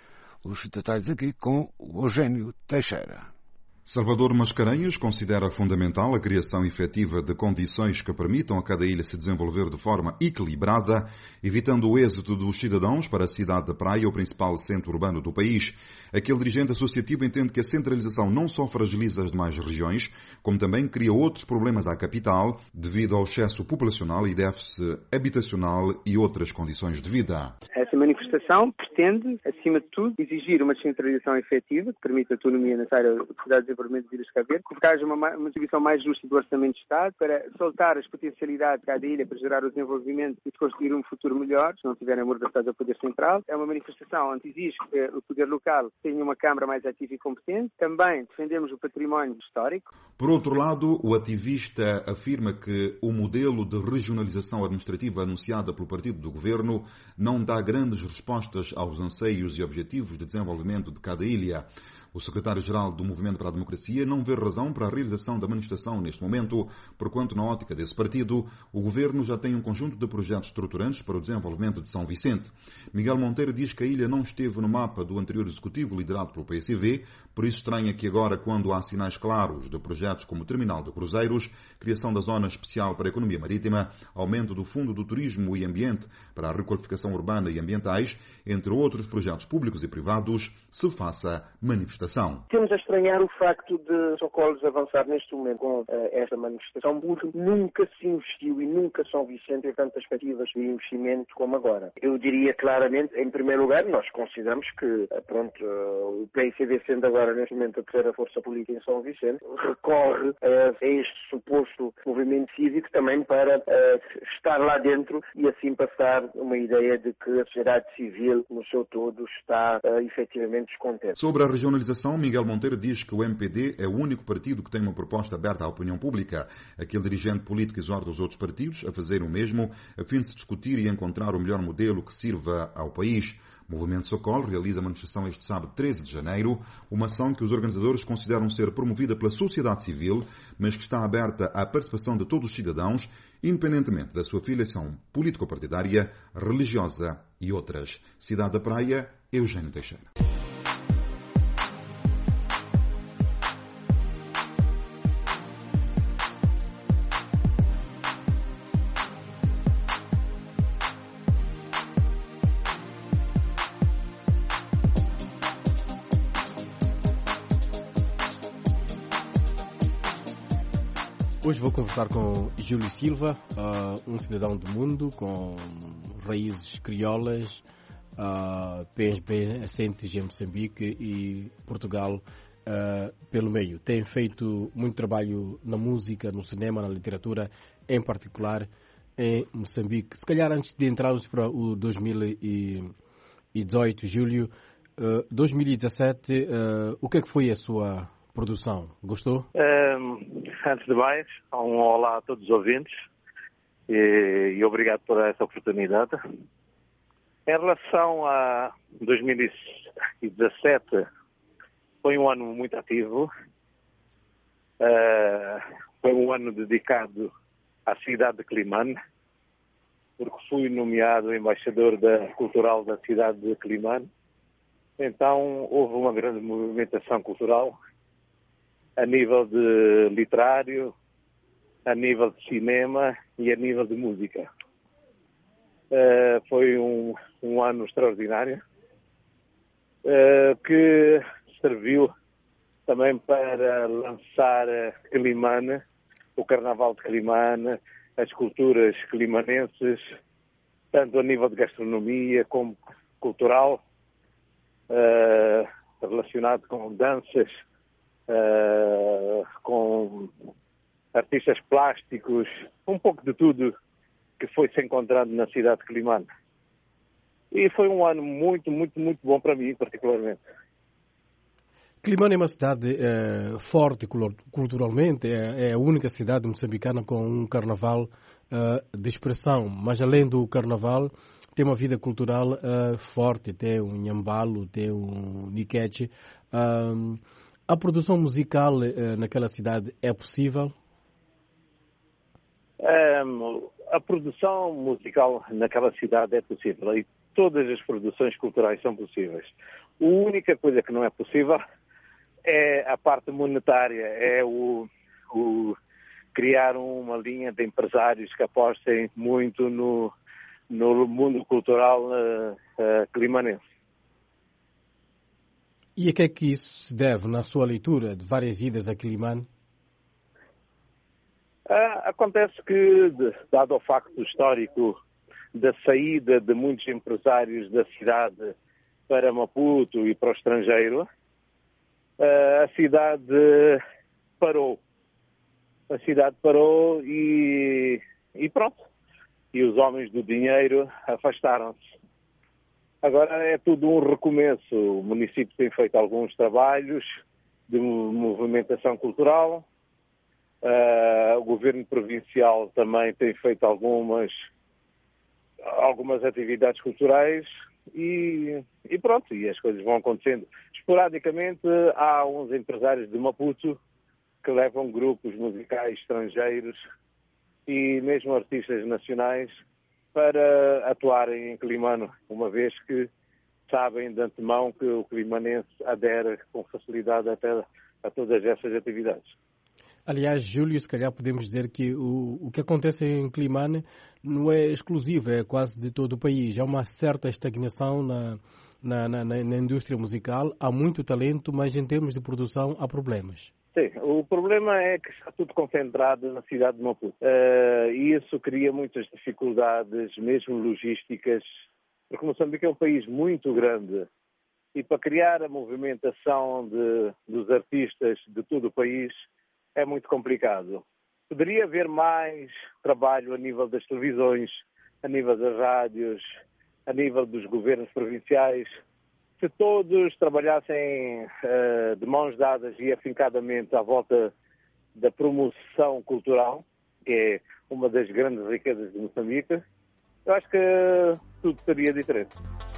Os detalhes aqui com o Eugênio Teixeira. Salvador Mascarenhas considera fundamental a criação efetiva de condições que permitam a cada ilha se desenvolver de forma equilibrada, evitando o êxodo dos cidadãos para a cidade da Praia, o principal centro urbano do país. Aquele dirigente associativo entende que a centralização não só fragiliza as demais regiões, como também cria outros problemas à capital, devido ao excesso populacional e déficit habitacional e outras condições de vida. Essa manifestação pretende, acima de tudo, exigir uma descentralização efetiva que permita a autonomia necessária da cidade de desenvolvimento de Ilhas Cabo Verde, que haja uma, uma distribuição mais justa do orçamento de Estado para soltar as potencialidades de cada ilha para gerar o desenvolvimento e de construir um futuro melhor, se não tiverem amordaçados ao poder central. É uma manifestação onde exige que o poder local tenha uma Câmara mais ativa e competente. Também defendemos o património histórico. Por outro lado, o ativista afirma que o modelo de regionalização administrativa anunciada pelo partido do governo não dá grandes respostas aos anseios e objetivos de desenvolvimento de cada ilha. O secretário-geral do Movimento para a Democracia não vê razão para a realização da manifestação neste momento, porquanto, na ótica desse partido, o governo já tem um conjunto de projetos estruturantes para o desenvolvimento de São Vicente. Miguel Monteiro diz que a ilha não esteve no mapa do anterior executivo liderado pelo P S V, por isso estranha que agora, quando há sinais claros de projetos como o Terminal de Cruzeiros, criação da Zona Especial para a Economia Marítima, aumento do Fundo do Turismo e Ambiente para a requalificação urbana e ambientais, entre outros projetos públicos e privados, se faça manifestação. Temos a estranhar o facto de Socorros avançar neste momento com uh, esta manifestação, porque nunca se investiu e nunca São Vicente tem tantas perspectivas de investimento como agora. Eu diria claramente, em primeiro lugar, nós consideramos que, uh, pronto, uh, o P S V, sendo agora neste momento a terceira força política em São Vicente, recorre uh, a este suposto movimento cívico também para uh, estar lá dentro e assim passar uma ideia de que a sociedade civil no seu todo está uh, efetivamente descontente. Sobre a regionalização, Miguel Monteiro diz que o M P D é o único partido que tem uma proposta aberta à opinião pública. Aquele dirigente político exorta os outros partidos a fazerem o mesmo, a fim de se discutir e encontrar o melhor modelo que sirva ao país. O Movimento Socorro realiza a manifestação este sábado, treze de janeiro, uma ação que os organizadores consideram ser promovida pela sociedade civil, mas que está aberta à participação de todos os cidadãos, independentemente da sua filiação político-partidária, religiosa e outras. Cidade da Praia, Eugênio Teixeira. Hoje vou conversar com Júlio Silva, uh, um cidadão do mundo com raízes crioulas, uh, bem assentes em Moçambique e Portugal uh, pelo meio. Tem feito muito trabalho na música, no cinema, na literatura, em particular em Moçambique. Se calhar antes de entrarmos para o dois mil e dezoito, Júlio, uh, dois mil e dezassete, uh, o que é que foi a sua produção? Gostou? Um, antes de mais, um olá a todos os ouvintes e, e obrigado por essa oportunidade. Em relação a dois mil e dezassete, foi um ano muito ativo. Uh, foi um ano dedicado à cidade de Climane, porque fui nomeado embaixador da, cultural da cidade de Climane. Então houve uma grande movimentação cultural a nível de literário, a nível de cinema e a nível de música. Uh, foi um, um ano extraordinário uh, que serviu também para lançar Climane, o Carnaval de Climane, as culturas climanenses, tanto a nível de gastronomia como cultural, uh, relacionado com danças, Uh, com artistas plásticos, um pouco de tudo que foi se encontrando na cidade de Climane. E foi um ano muito, muito, muito bom para mim, particularmente. Climane é uma cidade uh, forte culturalmente, é, é a única cidade moçambicana com um carnaval uh, de expressão, mas além do carnaval tem uma vida cultural uh, forte, tem um Nhambalo, tem um Niquete. Uh, a produção musical uh, naquela cidade é possível? Um, a produção musical naquela cidade é possível e todas as produções culturais são possíveis. A única coisa que não é possível é a parte monetária, é o, o criar uma linha de empresários que apostem muito no, no mundo cultural uh, uh, climanense. E a que é que isso se deve na sua leitura de várias idas a Quilimane? Uh, acontece que, de, dado o facto histórico da saída de muitos empresários da cidade para Maputo e para o estrangeiro, uh, a cidade parou. A cidade parou e, e pronto. E os homens do dinheiro afastaram-se. Agora é tudo um recomeço. O município tem feito alguns trabalhos de movimentação cultural. Uh, o governo provincial também tem feito algumas, algumas atividades culturais e, e pronto, e as coisas vão acontecendo. Esporadicamente há uns empresários de Maputo que levam grupos musicais estrangeiros e mesmo artistas nacionais para atuarem em Quilimane, uma vez que sabem de antemão que o quilimanense adere com facilidade até a todas essas atividades. Aliás, Júlio, se calhar podemos dizer que o, o que acontece em Quilimane não é exclusivo, é quase de todo o país. Há uma certa estagnação na, na, na, na indústria musical, há muito talento, mas em termos de produção há problemas. Sim, o problema é que está tudo concentrado na cidade de Maputo. Uh, e isso cria muitas dificuldades, mesmo logísticas, porque Moçambique é um país muito grande e para criar a movimentação de, dos artistas de todo o país é muito complicado. Poderia haver mais trabalho a nível das televisões, a nível das rádios, a nível dos governos provinciais. Se todos trabalhassem uh, de mãos dadas e afincadamente à volta da promoção cultural, que é uma das grandes riquezas de Moçambique, eu acho que tudo seria diferente.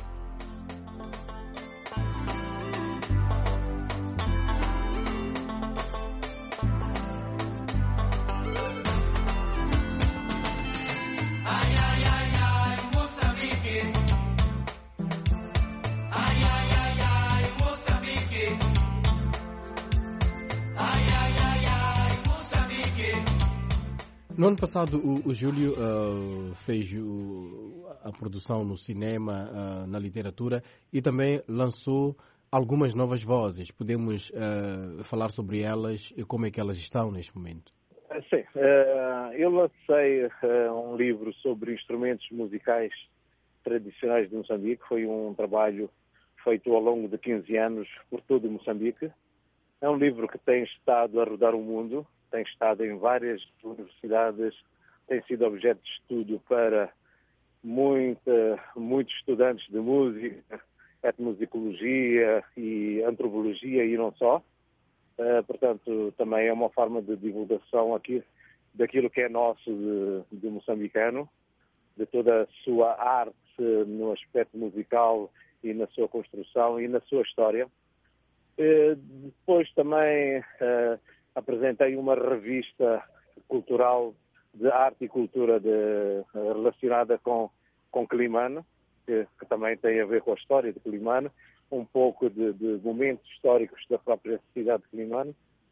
No ano passado, o, o Júlio uh, fez o, a produção no cinema, uh, na literatura e também lançou algumas novas vozes. Podemos uh, falar sobre elas e como é que elas estão neste momento? Sim, uh, eu lancei uh, um livro sobre instrumentos musicais tradicionais de Moçambique. Foi um trabalho feito ao longo de quinze anos por todo Moçambique. É um livro que tem estado a rodar o mundo. Tem estado em várias universidades, tem sido objeto de estudo para muita, muitos estudantes de música, etnomusicologia e antropologia e não só. Uh, portanto, também é uma forma de divulgação aqui daquilo que é nosso de, de moçambicano, de toda a sua arte no aspecto musical e na sua construção e na sua história. Uh, depois também Uh, apresentei uma revista cultural de arte e cultura de, relacionada com, com Quilimane, que, que também tem a ver com a história de Quilimane, um pouco de, de momentos históricos da própria cidade de Quilimane.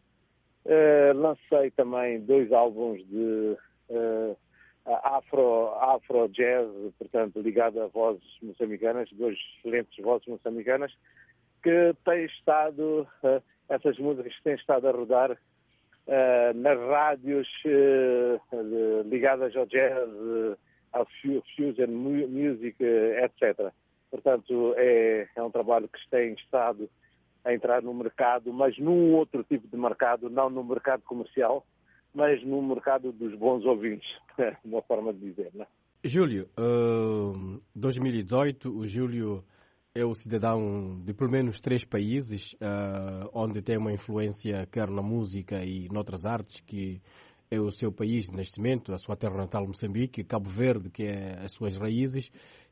Uh, lancei também dois álbuns de uh, afro, afro jazz, portanto ligado a vozes moçambicanas, duas excelentes vozes moçambicanas, que têm estado, uh, essas músicas têm estado a rodar Uh, nas rádios uh, ligadas ao jazz, uh, ao fusion music, uh, etcétera. Portanto, é, é um trabalho que tem estado a entrar no mercado, mas num outro tipo de mercado, não no mercado comercial, mas no mercado dos bons ouvintes, uma forma de dizer, não é? Júlio, uh, dois mil e dezoito, o Júlio é o cidadão de pelo menos três países, uh, onde tem uma influência quer na música e noutras artes, que é o seu país de nascimento, a sua terra natal Moçambique, Cabo Verde, que é as suas raízes,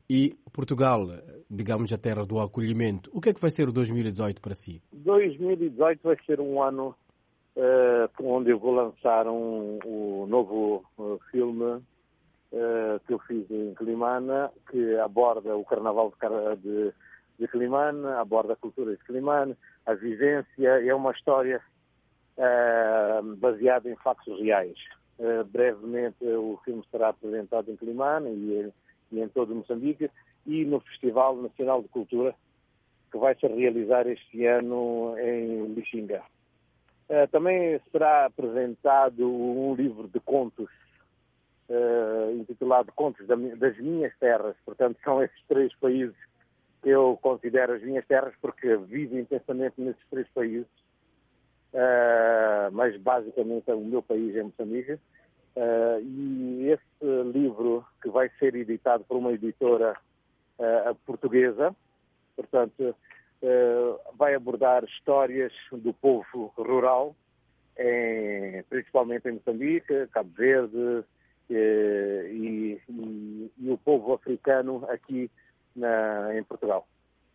e Portugal, digamos a terra do acolhimento. O que é que vai ser o dois mil e dezoito para si? dois mil e dezoito vai ser um ano uh, onde eu vou lançar um, um novo uh, filme uh, que eu fiz em Climane, que aborda o Carnaval de, de, de Climane, aborda a cultura de Climane, a vivência. É uma história uh, baseada em factos reais. Uh, brevemente o filme será apresentado em Climane e, e em todo Moçambique e no Festival Nacional de Cultura que vai se realizar este ano em Lixinga. Uh, também será apresentado um livro de contos uh, intitulado Contos das Minhas Terras. Portanto, são esses três países que eu considero as minhas terras porque vivo intensamente nesses três países. Uh, mas basicamente o meu país é Moçambique, uh, e esse livro que vai ser editado por uma editora uh, portuguesa, portanto uh, vai abordar histórias do povo rural, em, principalmente em Moçambique, Cabo Verde uh, e, e, e o povo africano aqui na, em Portugal.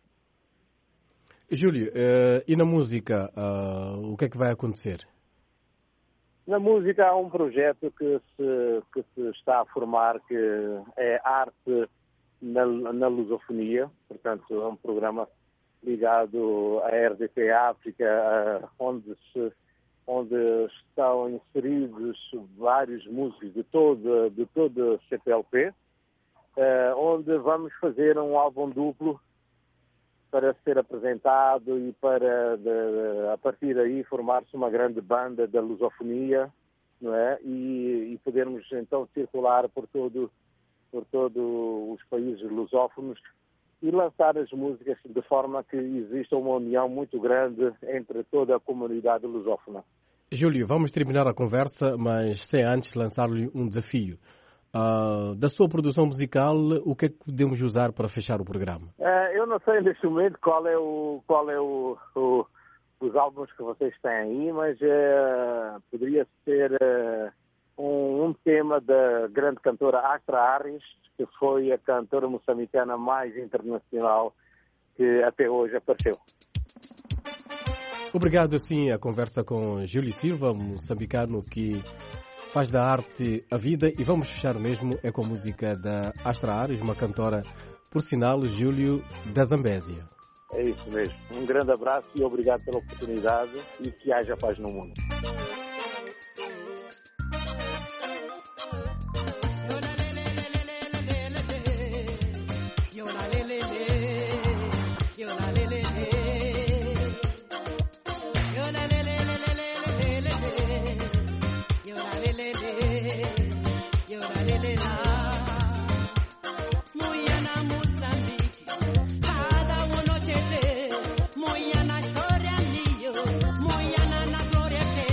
Júlio, uh, e na música, uh, o que é que vai acontecer? Na música há um projeto que se, que se está a formar, que é Arte na, na Lusofonia, portanto é um programa ligado à R D P África, uh, onde, se, onde estão inseridos vários músicos de todo, de todo C P L P, uh, onde vamos fazer um álbum duplo para ser apresentado e para, de, a partir daí, formar-se uma grande banda da lusofonia, não é? E, e podermos, então, circular por todo, por todos os países lusófonos e lançar as músicas de forma que exista uma união muito grande entre toda a comunidade lusófona. Júlio, vamos terminar a conversa, mas sem antes lançar-lhe um desafio. Uh, da sua produção musical, o que é que podemos usar para fechar o programa? Uh, eu não sei neste momento qual é, o, qual é o, o, os álbuns que vocês têm aí, mas uh, poderia ser uh, um, um tema da grande cantora Astra Harris, que foi a cantora moçambicana mais internacional que até hoje apareceu. Obrigado, assim, a conversa com Júlio Silva, moçambicano que faz da arte a vida, e vamos fechar mesmo é com a música da Astra Harris, uma cantora, por sinal, Júlio, da Zambésia. É isso mesmo. Um grande abraço e obrigado pela oportunidade e que haja paz no mundo. Moyana storia mio, moyana na gloria te.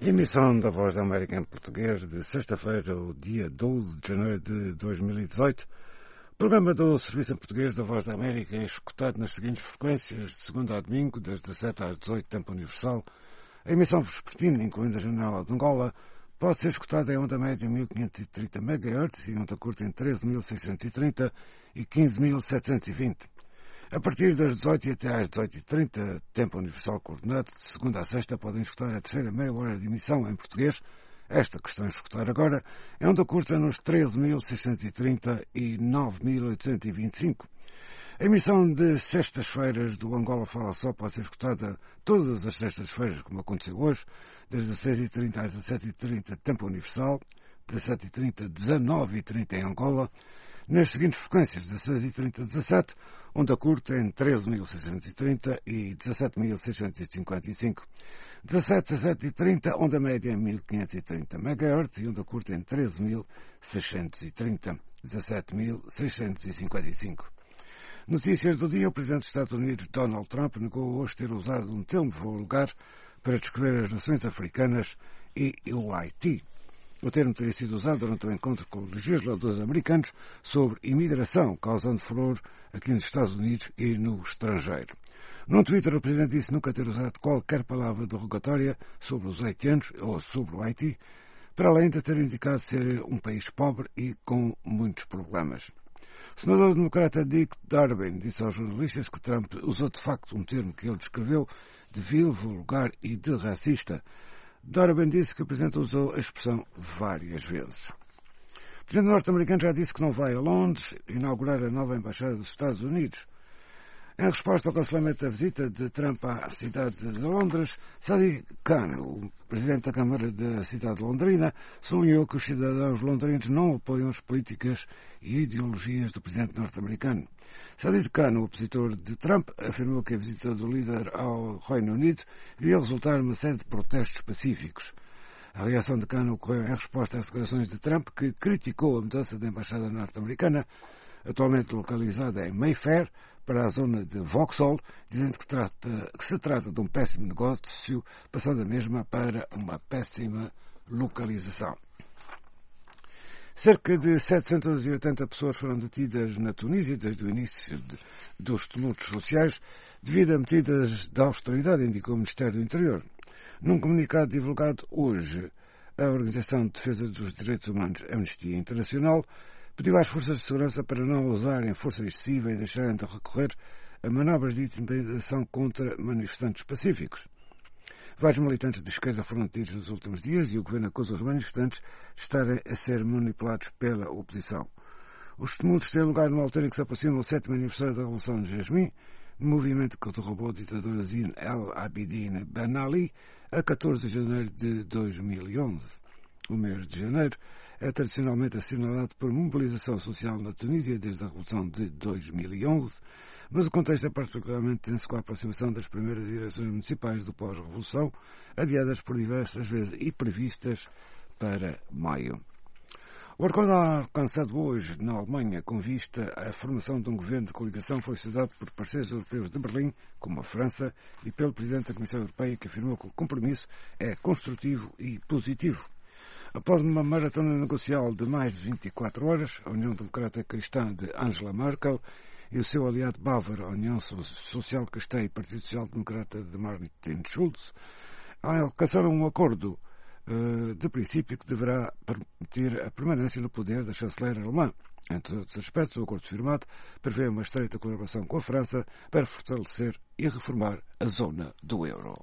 Emissão da Voz da América em português de sexta-feira, o dia doze de janeiro de dois mil e dezoito. O programa do Serviço em Português da Voz da América é escutado nas seguintes frequências, de segunda a domingo, das dezassete às dezoito, tempo universal. A emissão vespertina, incluindo a janela de Angola, pode ser escutada em onda média mil quinhentos e trinta megahertz e onda curta em treze mil seiscentos e trinta e quinze mil setecentos e vinte. A partir das dezoito e até às dezoito e trinta, tempo universal coordenado, de segunda a sexta, podem escutar a terceira meia hora de emissão em português. Esta que estão a escutar agora é onda curta nos treze mil seiscentos e trinta e nove mil oitocentos e vinte e cinco. A emissão de sextas-feiras do Angola Fala Só pode ser escutada todas as sextas-feiras, como aconteceu hoje, das dezasseis e trinta às dezassete e trinta, tempo universal, dezassete e trinta, dezenove e trinta em Angola, nas seguintes frequências, dezasseis e trinta, dezassete, onda curta em treze mil seiscentos e trinta e dezassete mil seiscentos e cinquenta e cinco. dezassete, dezessete e trinta, onda média em mil quinhentos e trinta megahertz e onda curta em treze mil seiscentos e trinta, dezassete mil seiscentos e cinquenta e cinco. Notícias do dia. O Presidente dos Estados Unidos, Donald Trump, negou hoje ter usado um termo vulgar para descrever as nações africanas e o Haiti. O termo teria sido usado durante o encontro com legisladores americanos sobre imigração, causando furor aqui nos Estados Unidos e no estrangeiro. Num Twitter, o Presidente disse nunca ter usado qualquer palavra derrogatória sobre os haitianos ou sobre o Haiti, para além de ter indicado ser um país pobre e com muitos problemas. O senador democrata Dick Durbin disse aos jornalistas que Trump usou de facto um termo que ele descreveu de vil, vulgar e de racista. Durbin disse que o Presidente usou a expressão várias vezes. O Presidente norte-americano já disse que não vai a Londres inaugurar a nova Embaixada dos Estados Unidos. Em resposta ao cancelamento da visita de Trump à cidade de Londres, Sadiq Khan, o Presidente da Câmara da cidade de londrina, sublinhou que os cidadãos londrinos não apoiam as políticas e ideologias do Presidente norte-americano. Sadiq Khan, o opositor de Trump, afirmou que a visita do líder ao Reino Unido iria resultar numa série de protestos pacíficos. A reação de Khan ocorreu em resposta às declarações de Trump, que criticou a mudança da embaixada norte-americana, atualmente localizada em Mayfair, para a zona de Vauxhall, dizendo que, trata, que se trata de um péssimo negócio, passando a mesma para uma péssima localização. Cerca de setecentas e oitenta pessoas foram detidas na Tunísia desde o início de, dos tumultos sociais devido a medidas de austeridade, indicou o Ministério do Interior. Num comunicado divulgado hoje, a Organização de Defesa dos Direitos Humanos Amnistia Internacional pediu às forças de segurança para não usarem força excessiva e deixarem de recorrer a manobras de intimidação contra manifestantes pacíficos. Vários militantes de esquerda foram detidos nos últimos dias e o governo acusa os manifestantes de estarem a ser manipulados pela oposição. Os tumultos têm lugar numa altura em que se aproxima o sétimo aniversário da Revolução de Jasmim, movimento que derrubou o ditador Zine El Abidine Ben Ali a catorze de janeiro de dois mil e onze. O mês de janeiro é tradicionalmente assinalado por mobilização social na Tunísia desde a Revolução de dois mil e onze, mas o contexto é particularmente tenso com a aproximação das primeiras eleições municipais do pós-revolução, adiadas por diversas vezes e previstas para maio. O acordo alcançado hoje na Alemanha com vista à formação de um governo de coligação foi estudado por parceiros europeus de Berlim, como a França, e pelo Presidente da Comissão Europeia, que afirmou que o compromisso é construtivo e positivo. Após uma maratona negocial de mais de vinte e quatro horas, a União Democrata Cristã de Angela Merkel e o seu aliado bávaro, a União Social Cristã e Partido Social Democrata de Martin Schulz, alcançaram um acordo uh, de princípio que deverá permitir a permanência no poder da chanceler alemã. Entre outros aspectos, o acordo firmado prevê uma estreita colaboração com a França para fortalecer e reformar a zona do euro.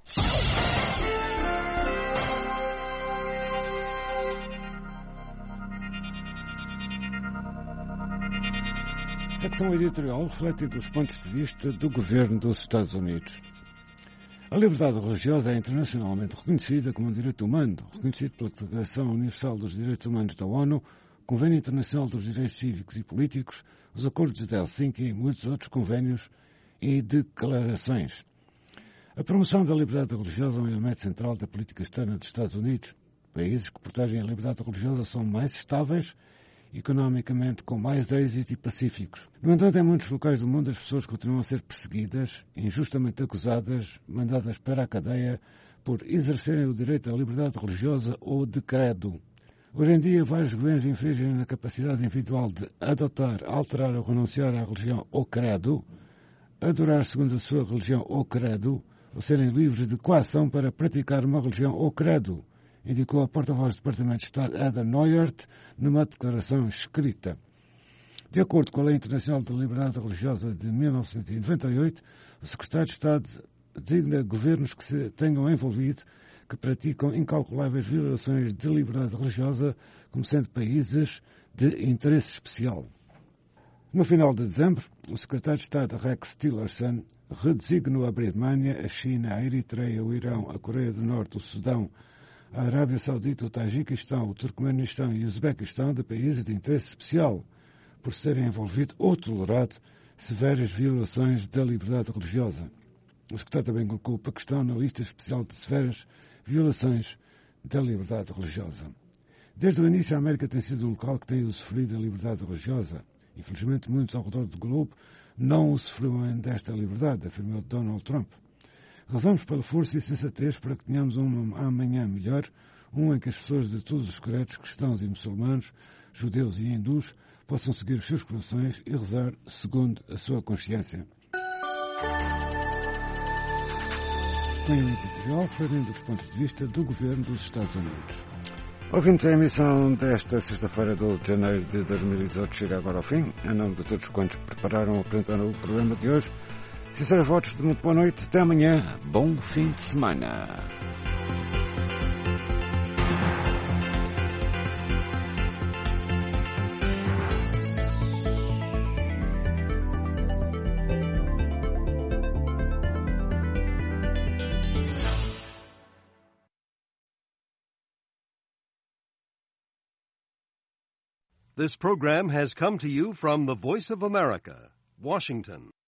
Secção editorial refletindo os pontos de vista do governo dos Estados Unidos. A liberdade religiosa é internacionalmente reconhecida como um direito humano, reconhecido pela Declaração Universal dos Direitos Humanos da ONU, Convênio Internacional dos Direitos Cívicos e Políticos, os Acordos de Helsinki e muitos outros convênios e declarações. A promoção da liberdade religiosa é um elemento central da política externa dos Estados Unidos. Países que protegem a liberdade religiosa são mais estáveis, economicamente com mais êxito e pacíficos. No entanto, em muitos locais do mundo as pessoas continuam a ser perseguidas, injustamente acusadas, mandadas para a cadeia por exercerem o direito à liberdade religiosa ou de credo. Hoje em dia, vários governos infringem na capacidade individual de adotar, alterar ou renunciar à religião ou credo, adorar segundo a sua religião ou credo, ou serem livres de coação para praticar uma religião ou credo, indicou a porta-voz do Departamento de Estado Heather Nauert numa declaração escrita. De acordo com a Lei Internacional de Liberdade Religiosa de mil novecentos e noventa e oito, o Secretário de Estado designa governos que se tenham envolvido, que praticam incalculáveis violações de liberdade religiosa, como sendo países de interesse especial. No final de dezembro, o Secretário de Estado Rex Tillerson redesignou a Birmânia, a China, a Eritreia, o Irão, a Coreia do Norte, o Sudão, a Arábia Saudita, o Tajiquistão, o Turcomenistão e o Uzbequistão de países de interesse especial, por se terem envolvido ou tolerado severas violações da liberdade religiosa. O secretário também colocou o Paquistão na lista especial de severas violações da liberdade religiosa. Desde o início, a América tem sido um local que tem usufruído da liberdade religiosa. Infelizmente, muitos ao redor do globo não usufruem desta liberdade, afirmou Donald Trump. Rezamos pela força e sensatez para que tenhamos um amanhã melhor, um em que as pessoas de todos os credos, cristãos e muçulmanos, judeus e hindus, possam seguir os seus corações e rezar segundo a sua consciência. Foi um editorial referindo os pontos de vista do governo dos Estados Unidos. Ouvintes, a emissão desta sexta-feira, doze de janeiro de dois mil e dezoito, chega agora ao fim. Em nome de todos quantos prepararam ou apresentaram o programa de hoje, sinceros votos de muito boa noite. Até amanhã. Bom fim de semana. This program has come to you from the Voice of America, Washington.